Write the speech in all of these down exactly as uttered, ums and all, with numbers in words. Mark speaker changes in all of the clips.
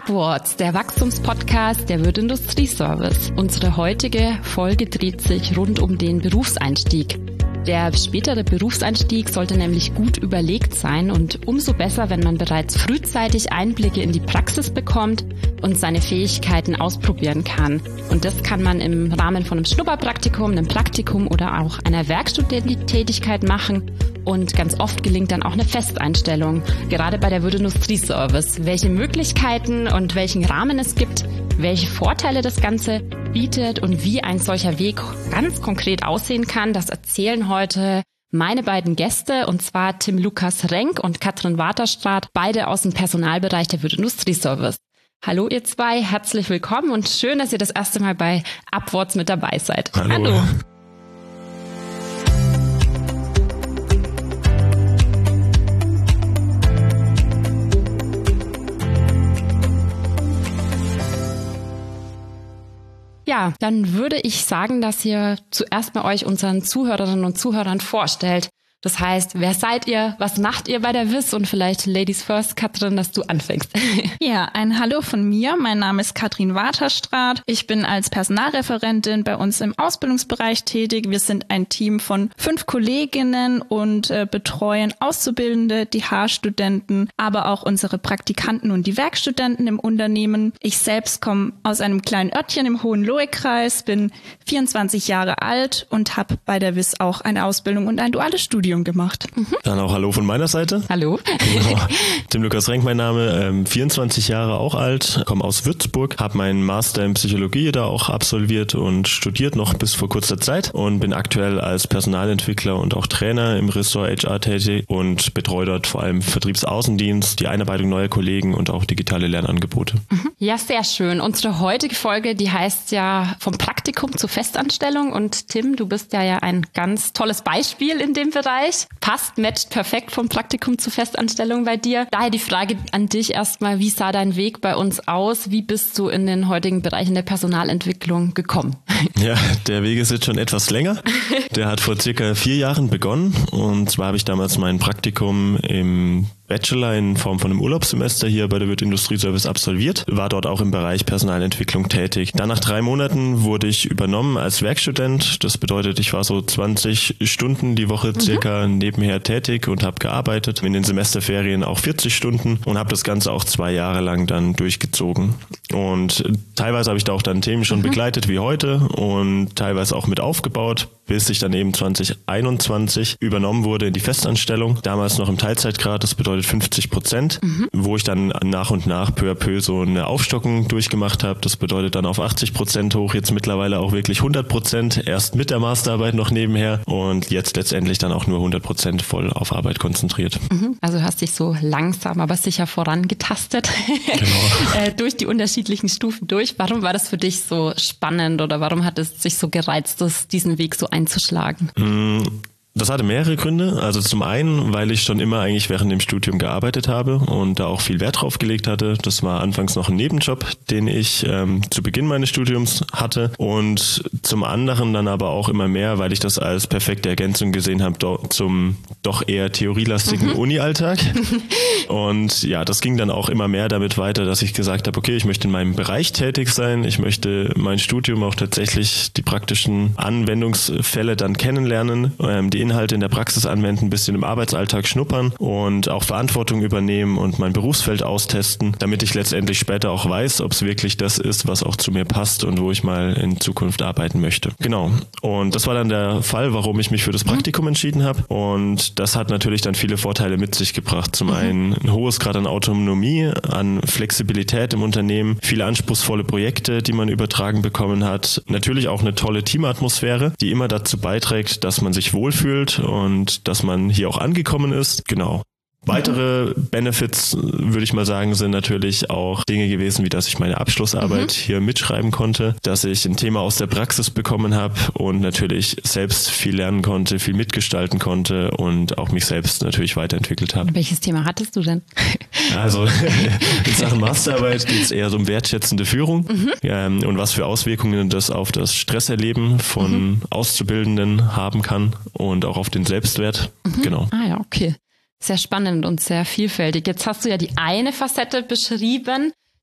Speaker 1: Upwards, der Wachstumspodcast der Würth Industrieservice. Unsere heutige Folge dreht sich rund um den Berufseinstieg. Der spätere Berufseinstieg sollte nämlich gut überlegt sein und umso besser, wenn man bereits frühzeitig Einblicke in die Praxis bekommt und seine Fähigkeiten ausprobieren kann. Und das kann man im Rahmen von einem Schnupperpraktikum, einem Praktikum oder auch einer Werkstudententätigkeit machen. Und ganz oft gelingt dann auch eine Festeinstellung, gerade bei der Würth Industrieservice. Welche Möglichkeiten und welchen Rahmen es gibt, welche Vorteile das Ganze bietet und wie ein solcher Weg ganz konkret aussehen kann, das erzählen heute meine beiden Gäste, und zwar Tim Lukas Renk und Katrin Waterstraat, beide aus dem Personalbereich der Würth Industrieservice. Hallo ihr zwei, herzlich willkommen und schön, dass ihr das erste Mal bei Upwards mit dabei seid.
Speaker 2: Hallo.
Speaker 1: Hallo. Ja, dann würde ich sagen, dass ihr zuerst mal euch unseren Zuhörerinnen und Zuhörern vorstellt. Das heißt, wer seid ihr, was macht ihr bei der W I S und vielleicht Ladies First, Katrin, dass du anfängst.
Speaker 3: Ja, ein Hallo von mir. Mein Name ist Katrin Waterstraat. Ich bin als Personalreferentin bei uns im Ausbildungsbereich tätig. Wir sind ein Team von fünf Kolleginnen und äh, betreuen Auszubildende, die H-Studenten, aber auch unsere Praktikanten und die Werkstudenten im Unternehmen. Ich selbst komme aus einem kleinen Örtchen im Hohenlohe-Kreis, bin vierundzwanzig Jahre alt und habe bei der W I S auch eine Ausbildung und ein duales Studium gemacht.
Speaker 2: Mhm. Dann auch Hallo von meiner Seite.
Speaker 1: Hallo.
Speaker 2: Genau. Tim Lukas Renk, mein Name, ähm, vierundzwanzig Jahre auch alt, komme aus Würzburg, habe meinen Master in Psychologie da auch absolviert und studiert noch bis vor kurzer Zeit und bin aktuell als Personalentwickler und auch Trainer im Ressort H R tätig und betreue dort vor allem Vertriebsaußendienst, die Einarbeitung neuer Kollegen und auch digitale Lernangebote.
Speaker 1: Mhm. Ja, sehr schön. Unsere heutige Folge, die heißt ja vom Praktikum zur Festanstellung und Tim, du bist ja, ja ein ganz tolles Beispiel in dem Bereich. Passt, matcht perfekt vom Praktikum zur Festanstellung bei dir. Daher die Frage an dich erstmal, wie sah dein Weg bei uns aus? Wie bist du in den heutigen Bereichen der Personalentwicklung gekommen?
Speaker 2: Ja, der Weg ist jetzt schon etwas länger. Der hat vor circa vier Jahren begonnen und zwar habe ich damals mein Praktikum im Bachelor in Form von einem Urlaubssemester hier bei der Würth Industrieservice absolviert, war dort auch im Bereich Personalentwicklung tätig. Dann nach drei Monaten wurde ich übernommen als Werkstudent. Das bedeutet, ich war so zwanzig Stunden die Woche circa mhm. nebenher tätig und habe gearbeitet. In den Semesterferien auch vierzig Stunden und habe das Ganze auch zwei Jahre lang dann durchgezogen. Und teilweise habe ich da auch dann Themen schon mhm. begleitet wie heute und teilweise auch mit aufgebaut, bis ich dann eben zwanzig einundzwanzig übernommen wurde in die Festanstellung. Damals noch im Teilzeitgrad, das bedeutet fünfzig Prozent, mhm. wo ich dann nach und nach peu à peu so eine Aufstockung durchgemacht habe. Das bedeutet dann auf achtzig Prozent hoch, jetzt mittlerweile auch wirklich hundert Prozent, erst mit der Masterarbeit noch nebenher und jetzt letztendlich dann auch nur hundert Prozent voll auf Arbeit konzentriert.
Speaker 1: Mhm. Also du hast dich so langsam, aber sicher vorangetastet,
Speaker 2: genau.
Speaker 1: äh, durch die unterschiedlichen Stufen durch. Warum war das für dich so spannend oder warum hat es sich so gereizt, das, diesen Weg so einzuschlagen?
Speaker 2: Mm. Das hatte mehrere Gründe. Also zum einen, weil ich schon immer eigentlich während dem Studium gearbeitet habe und da auch viel Wert drauf gelegt hatte. Das war anfangs noch ein Nebenjob, den ich ähm, zu Beginn meines Studiums hatte. Und zum anderen dann aber auch immer mehr, weil ich das als perfekte Ergänzung gesehen habe do- zum doch eher theorielastigen mhm. Uni-Alltag. Und ja, das ging dann auch immer mehr damit weiter, dass ich gesagt habe, okay, ich möchte in meinem Bereich tätig sein. Ich möchte mein Studium auch tatsächlich die praktischen Anwendungsfälle dann kennenlernen, ähm, die Inhalte in der Praxis anwenden, ein bisschen im Arbeitsalltag schnuppern und auch Verantwortung übernehmen und mein Berufsfeld austesten, damit ich letztendlich später auch weiß, ob es wirklich das ist, was auch zu mir passt und wo ich mal in Zukunft arbeiten möchte. Genau. Und das war dann der Fall, warum ich mich für das Praktikum entschieden habe. Und das hat natürlich dann viele Vorteile mit sich gebracht. Zum einen ein hohes Grad an Autonomie, an Flexibilität im Unternehmen, viele anspruchsvolle Projekte, die man übertragen bekommen hat. Natürlich auch eine tolle Teamatmosphäre, die immer dazu beiträgt, dass man sich wohlfühlt und dass man hier auch angekommen ist. Genau. Weitere Benefits, würde ich mal sagen, sind natürlich auch Dinge gewesen, wie dass ich meine Abschlussarbeit mhm. hier mitschreiben konnte, dass ich ein Thema aus der Praxis bekommen habe und natürlich selbst viel lernen konnte, viel mitgestalten konnte und auch mich selbst natürlich weiterentwickelt habe.
Speaker 1: Welches Thema hattest du denn?
Speaker 2: Also in Sachen Masterarbeit geht es eher so um wertschätzende Führung mhm. ja, und was für Auswirkungen das auf das Stresserleben von mhm. Auszubildenden haben kann und auch auf den Selbstwert. Mhm. Genau.
Speaker 1: Ah ja, okay. Sehr spannend und sehr vielfältig. Jetzt hast du ja die eine Facette beschrieben,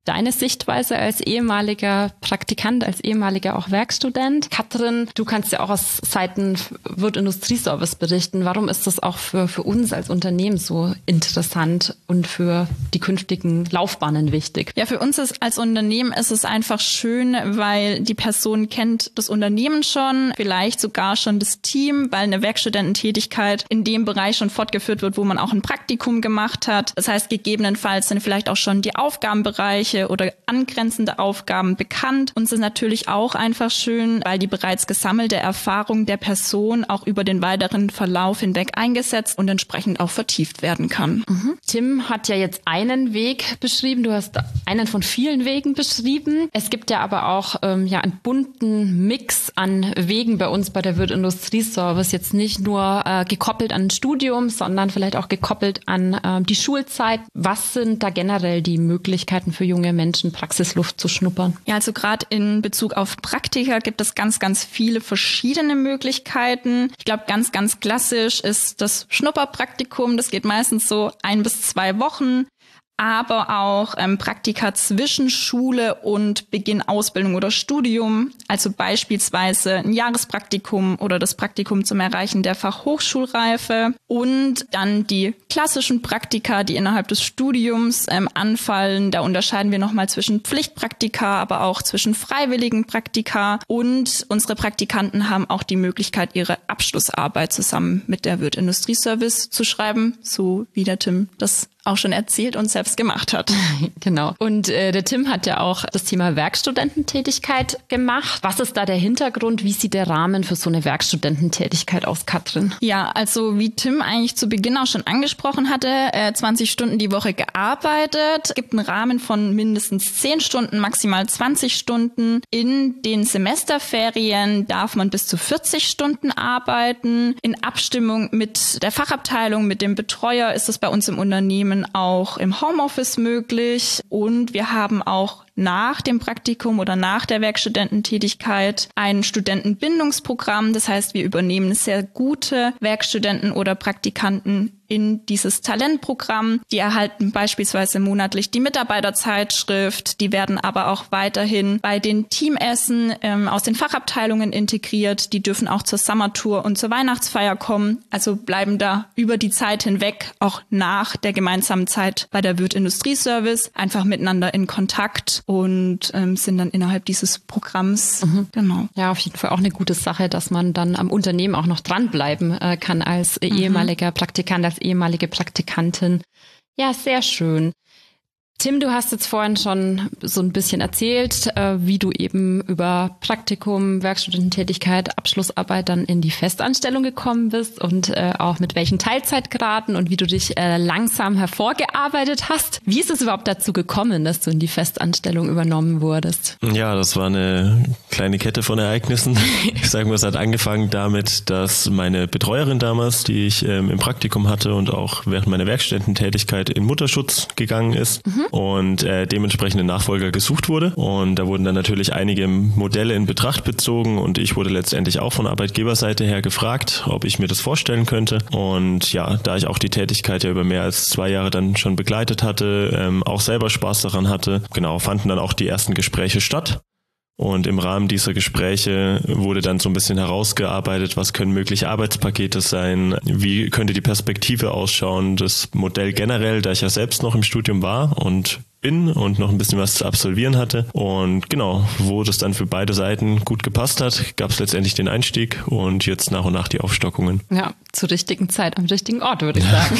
Speaker 1: deine Sichtweise als ehemaliger Praktikant, als ehemaliger auch Werkstudent. Katrin, du kannst ja auch aus Seiten Wirt Industrieservice berichten. Warum ist das auch für, für uns als Unternehmen so interessant und für die künftigen Laufbahnen wichtig?
Speaker 3: Ja, für uns ist, als Unternehmen ist es einfach schön, weil die Person kennt das Unternehmen schon, vielleicht sogar schon das Team, weil eine Werkstudententätigkeit in dem Bereich schon fortgeführt wird, wo man auch ein Praktikum gemacht hat. Das heißt, gegebenenfalls sind vielleicht auch schon die Aufgabenbereiche oder angrenzende Aufgaben bekannt. Uns ist natürlich auch einfach schön, weil die bereits gesammelte Erfahrung der Person auch über den weiteren Verlauf hinweg eingesetzt und entsprechend auch vertieft werden kann.
Speaker 1: Mhm. Tim hat ja jetzt einen Weg beschrieben. Du hast einen von vielen Wegen beschrieben. Es gibt ja aber auch ähm, ja einen bunten Mix an Wegen bei uns bei der Wirt Industrieservice. Jetzt nicht nur äh, gekoppelt an ein Studium, sondern vielleicht auch gekoppelt an äh, die Schulzeit. Was sind da generell die Möglichkeiten für junge Menschen, Praxisluft zu schnuppern?
Speaker 3: Ja, also gerade in Bezug auf Praktika gibt es ganz, ganz viele verschiedene Möglichkeiten. Ich glaube, ganz, ganz klassisch ist das Schnupperpraktikum. Das geht meistens so ein bis zwei Wochen. Aber auch ähm, Praktika zwischen Schule und Beginn Ausbildung oder Studium, also beispielsweise ein Jahrespraktikum oder das Praktikum zum Erreichen der Fachhochschulreife und dann die klassischen Praktika, die innerhalb des Studiums ähm, anfallen. Da unterscheiden wir nochmal zwischen Pflichtpraktika, aber auch zwischen freiwilligen Praktika und unsere Praktikanten haben auch die Möglichkeit, ihre Abschlussarbeit zusammen mit der Wirt Industrieservice zu schreiben, so wie der Tim das auch schon erzählt und selbst gemacht hat.
Speaker 1: Genau. Und äh, der Tim hat ja auch das Thema Werkstudententätigkeit gemacht. Was ist da der Hintergrund? Wie sieht der Rahmen für so eine Werkstudententätigkeit aus, Katrin?
Speaker 3: Ja, also wie Tim eigentlich zu Beginn auch schon angesprochen hatte, äh, zwanzig Stunden die Woche gearbeitet. Es gibt einen Rahmen von mindestens zehn Stunden, maximal zwanzig Stunden. In den Semesterferien darf man bis zu vierzig Stunden arbeiten. In Abstimmung mit der Fachabteilung, mit dem Betreuer ist es bei uns im Unternehmen auch im Homeoffice möglich und wir haben auch nach dem Praktikum oder nach der Werkstudententätigkeit ein Studentenbindungsprogramm. Das heißt, wir übernehmen sehr gute Werkstudenten oder Praktikanten in dieses Talentprogramm. Die erhalten beispielsweise monatlich die Mitarbeiterzeitschrift. Die werden aber auch weiterhin bei den Teamessen ähm, aus den Fachabteilungen integriert. Die dürfen auch zur Summertour und zur Weihnachtsfeier kommen. Also bleiben da über die Zeit hinweg, auch nach der gemeinsamen Zeit bei der Wirt Industrieservice, einfach miteinander in Kontakt und ähm, sind dann innerhalb dieses Programms.
Speaker 1: Mhm.
Speaker 3: Genau.
Speaker 1: Ja, auf jeden Fall auch eine gute Sache, dass man dann am Unternehmen auch noch dranbleiben äh, kann als mhm. ehemaliger Praktikant, als ehemalige Praktikantin. Ja, sehr schön. Tim, du hast jetzt vorhin schon so ein bisschen erzählt, äh, wie du eben über Praktikum, Werkstudententätigkeit, Abschlussarbeit dann in die Festanstellung gekommen bist und äh, auch mit welchen Teilzeitgraden und wie du dich äh, langsam hervorgearbeitet hast. Wie ist es überhaupt dazu gekommen, dass du in die Festanstellung übernommen wurdest?
Speaker 2: Ja, das war eine kleine Kette von Ereignissen. Ich sage mal, es hat angefangen damit, dass meine Betreuerin damals, die ich ähm, im Praktikum hatte und auch während meiner Werkstudententätigkeit in Mutterschutz gegangen ist, mhm. und äh, dementsprechend ein Nachfolger gesucht wurde. Und da wurden dann natürlich einige Modelle in Betracht bezogen und ich wurde letztendlich auch von Arbeitgeberseite her gefragt, ob ich mir das vorstellen könnte. Und ja, da ich auch die Tätigkeit ja über mehr als zwei Jahre dann schon begleitet hatte, ähm, auch selber Spaß daran hatte, genau, fanden dann auch die ersten Gespräche statt. Und im Rahmen dieser Gespräche wurde dann so ein bisschen herausgearbeitet, was können mögliche Arbeitspakete sein, wie könnte die Perspektive ausschauen, das Modell generell, da ich ja selbst noch im Studium war und bin und noch ein bisschen was zu absolvieren hatte. Und genau, wo das dann für beide Seiten gut gepasst hat, gab es letztendlich den Einstieg und jetzt nach und nach die Aufstockungen.
Speaker 1: Ja, zur richtigen Zeit am richtigen Ort, würde ich sagen.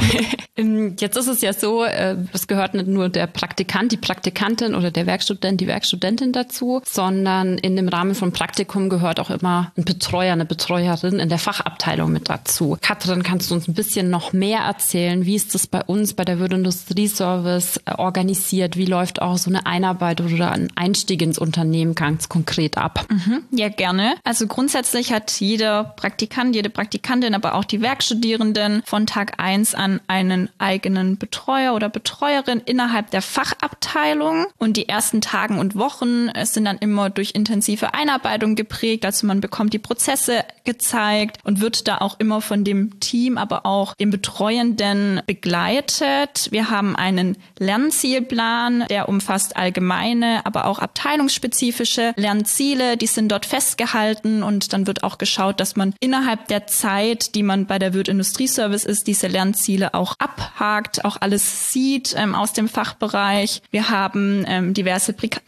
Speaker 1: Genau. Jetzt ist es ja so, es gehört nicht nur der Praktikant, die Praktikantin oder der Werkstudent, die Werkstudentin dazu, sondern in dem Rahmen von Praktikum gehört auch immer ein Betreuer, eine Betreuerin in der Fachabteilung mit dazu. Katrin, kannst du uns ein bisschen noch mehr erzählen? Wie ist das bei uns bei der Wirt Industrieservice organisiert? Wie läuft auch so eine Einarbeitung oder ein Einstieg ins Unternehmen ganz konkret ab?
Speaker 3: Mhm, ja, gerne. Also grundsätzlich hat jeder Praktikant, jede Praktikantin aber auch die Werkstudierenden von Tag eins an einen eigenen Betreuer oder Betreuerin innerhalb der Fachabteilung. Und die ersten Tagen und Wochen sind dann immer durch intensive Einarbeitung geprägt. Also man bekommt die Prozesse gezeigt und wird da auch immer von dem Team, aber auch dem Betreuenden begleitet. Wir haben einen Lernzielplan, der umfasst allgemeine, aber auch abteilungsspezifische Lernziele. Die sind dort festgehalten und dann wird auch geschaut, dass man innerhalb der Zeit, die man bei der Würth Industrieservice ist, diese Lernziele auch abhakt, auch alles sieht ähm, aus dem Fachbereich. Wir haben ähm, diverse Prik-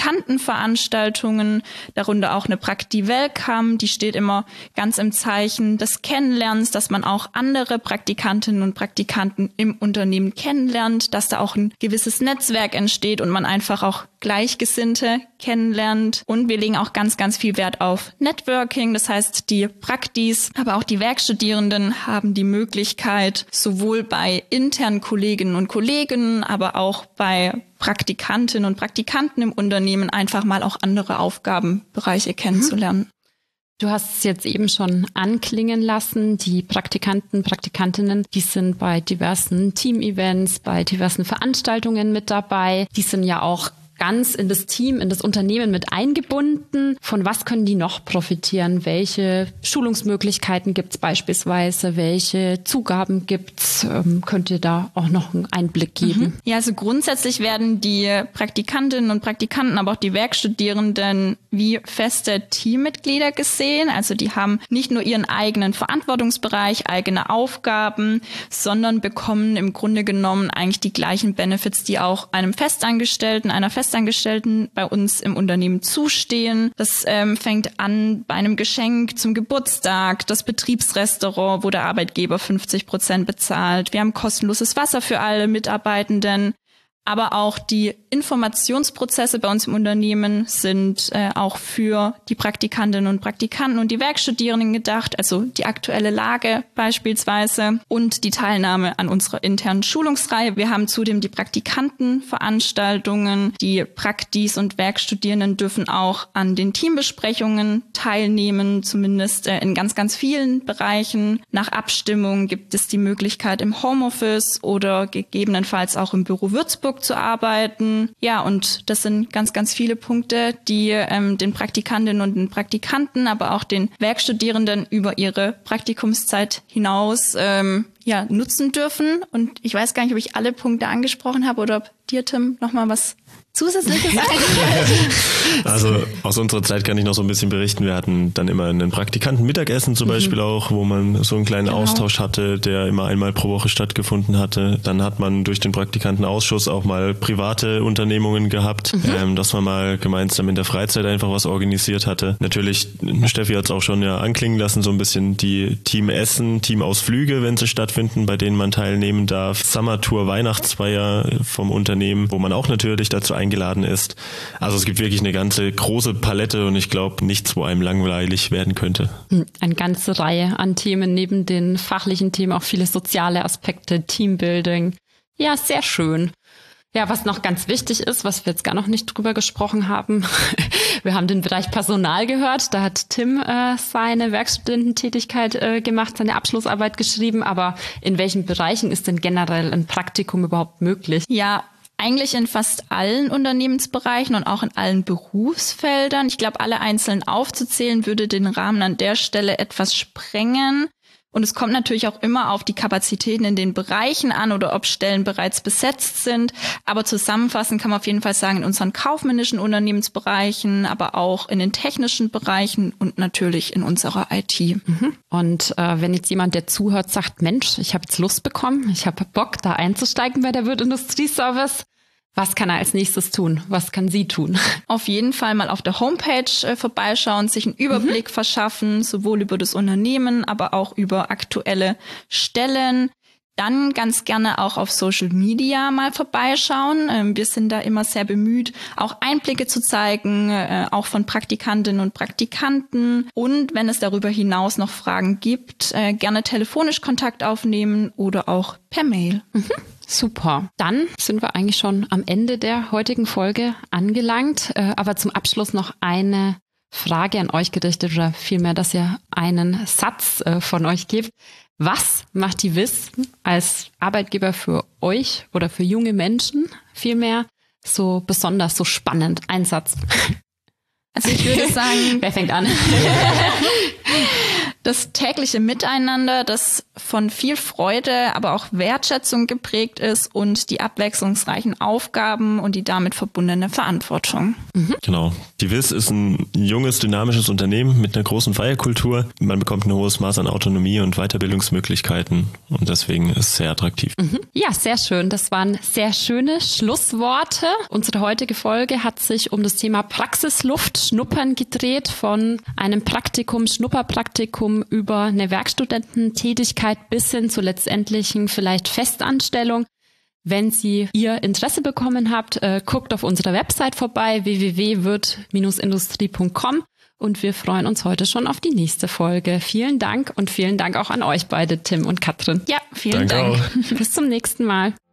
Speaker 3: Praktikantenveranstaltungen, darunter auch eine Prakti-Welcome, die steht immer ganz im Zeichen des Kennenlernens, dass man auch andere Praktikantinnen und Praktikanten im Unternehmen kennenlernt, dass da auch ein gewisses Netzwerk entsteht und man einfach auch Gleichgesinnte kennenlernt. Und wir legen auch ganz, ganz viel Wert auf Networking. Das heißt, die Praktis, aber auch die Werkstudierenden haben die Möglichkeit, sowohl bei internen Kolleginnen und Kollegen, aber auch bei Praktikantinnen und Praktikanten im Unternehmen einfach mal auch andere Aufgabenbereiche kennenzulernen.
Speaker 1: Du hast es jetzt eben schon anklingen lassen, die Praktikanten, Praktikantinnen, die sind bei diversen Team-Events, bei diversen Veranstaltungen mit dabei. Die sind ja auch ganz in das Team, in das Unternehmen mit eingebunden. Von was können die noch profitieren? Welche Schulungsmöglichkeiten gibt es beispielsweise? Welche Zugaben gibt es? Ähm, könnt ihr da auch noch einen Einblick geben?
Speaker 3: Mhm. Ja, also grundsätzlich werden die Praktikantinnen und Praktikanten, aber auch die Werkstudierenden wie feste Teammitglieder gesehen. Also die haben nicht nur ihren eigenen Verantwortungsbereich, eigene Aufgaben, sondern bekommen im Grunde genommen eigentlich die gleichen Benefits, die auch einem Festangestellten, einer Festangestellten Festangestellten bei uns im Unternehmen zustehen. Das ähm, fängt an bei einem Geschenk zum Geburtstag, das Betriebsrestaurant, wo der Arbeitgeber fünfzig Prozent bezahlt. Wir haben kostenloses Wasser für alle Mitarbeitenden. Aber auch die Informationsprozesse bei uns im Unternehmen sind äh, auch für die Praktikantinnen und Praktikanten und die Werkstudierenden gedacht, also die aktuelle Lage beispielsweise und die Teilnahme an unserer internen Schulungsreihe. Wir haben zudem die Praktikantenveranstaltungen. Die Praktis und Werkstudierenden dürfen auch an den Teambesprechungen teilnehmen, zumindest äh, in ganz, ganz vielen Bereichen. Nach Abstimmung gibt es die Möglichkeit im Homeoffice oder gegebenenfalls auch im Büro Würzburg zu arbeiten. Ja, und das sind ganz, ganz viele Punkte, die ähm, den Praktikantinnen und den Praktikanten, aber auch den Werkstudierenden über ihre Praktikumszeit hinaus ähm, ja, nutzen dürfen. Und ich weiß gar nicht, ob ich alle Punkte angesprochen habe oder ob dir, Tim, nochmal was Zusätzliches einfällt.
Speaker 2: Also aus unserer Zeit kann ich noch so ein bisschen berichten. Wir hatten dann immer einen Praktikanten-Mittagessen zum mhm. Beispiel auch, wo man so einen kleinen genau. Austausch hatte, der immer einmal pro Woche stattgefunden hatte. Dann hat man durch den Praktikantenausschuss auch mal private Unternehmungen gehabt, mhm. ähm, dass man mal gemeinsam in der Freizeit einfach was organisiert hatte. Natürlich, Steffi hat es auch schon ja anklingen lassen, so ein bisschen die Teamessen, Teamausflüge, wenn sie stattfinden, bei denen man teilnehmen darf. Summertour, Weihnachtsfeier vom Unternehmen, wo man auch natürlich dazu eingeladen ist. Also es gibt wirklich eine ganze große Palette und ich glaube nichts, wo einem langweilig werden könnte.
Speaker 1: Eine ganze Reihe an Themen, neben den fachlichen Themen auch viele soziale Aspekte, Teambuilding. Ja, sehr schön. Ja, was noch ganz wichtig ist, was wir jetzt gar noch nicht drüber gesprochen haben, wir haben den Bereich Personal gehört, da hat Tim äh, seine Werkstudententätigkeit äh, gemacht, seine Abschlussarbeit geschrieben, aber in welchen Bereichen ist denn generell ein Praktikum überhaupt möglich?
Speaker 3: Ja, eigentlich in fast allen Unternehmensbereichen und auch in allen Berufsfeldern. Ich glaube, alle einzeln aufzuzählen, würde den Rahmen an der Stelle etwas sprengen. Und es kommt natürlich auch immer auf die Kapazitäten in den Bereichen an oder ob Stellen bereits besetzt sind. Aber zusammenfassend kann man auf jeden Fall sagen, in unseren kaufmännischen Unternehmensbereichen, aber auch in den technischen Bereichen und natürlich in unserer I T.
Speaker 1: Und äh, wenn jetzt jemand, der zuhört, sagt, Mensch, ich habe jetzt Lust bekommen, ich habe Bock, da einzusteigen bei der Würth Industrieservice, was kann er als nächstes tun? Was kann sie tun?
Speaker 3: Auf jeden Fall mal auf der Homepage äh, vorbeischauen, sich einen Überblick mhm. verschaffen, sowohl über das Unternehmen, aber auch über aktuelle Stellen. Dann ganz gerne auch auf Social Media mal vorbeischauen. Ähm, wir sind da immer sehr bemüht, auch Einblicke zu zeigen, äh, auch von Praktikantinnen und Praktikanten. Und wenn es darüber hinaus noch Fragen gibt, äh, gerne telefonisch Kontakt aufnehmen oder auch per Mail.
Speaker 1: Mhm. Super. Dann sind wir eigentlich schon am Ende der heutigen Folge angelangt. Aber zum Abschluss noch eine Frage an euch gerichtet oder vielmehr, dass ihr einen Satz äh, von euch gebt. Was macht die W I S als Arbeitgeber für euch oder für junge Menschen vielmehr so besonders, so spannend? Ein Satz.
Speaker 3: Also ich würde sagen,
Speaker 1: wer fängt an?
Speaker 3: Das tägliche Miteinander, das von viel Freude, aber auch Wertschätzung geprägt ist und die abwechslungsreichen Aufgaben und die damit verbundene Verantwortung.
Speaker 2: Mhm. Genau. Die W I S ist ein junges, dynamisches Unternehmen mit einer großen Feierkultur. Man bekommt ein hohes Maß an Autonomie und Weiterbildungsmöglichkeiten und deswegen ist es sehr attraktiv.
Speaker 1: Mhm. Ja, sehr schön. Das waren sehr schöne Schlussworte. Unsere heutige Folge hat sich um das Thema Praxisluft, Schnuppern gedreht, von einem Praktikum, Schnupperpraktikum über eine Werkstudententätigkeit bis hin zur letztendlichen vielleicht Festanstellung. Wenn Sie Ihr Interesse bekommen habt, äh, guckt auf unserer Website vorbei, w w w punkt wirt Bindestrich industrie punkt com, und wir freuen uns heute schon auf die nächste Folge. Vielen Dank und vielen Dank auch an euch beide, Tim und Katrin.
Speaker 3: Ja, vielen
Speaker 2: Danke
Speaker 3: Dank.
Speaker 2: Auch.
Speaker 1: Bis zum nächsten Mal.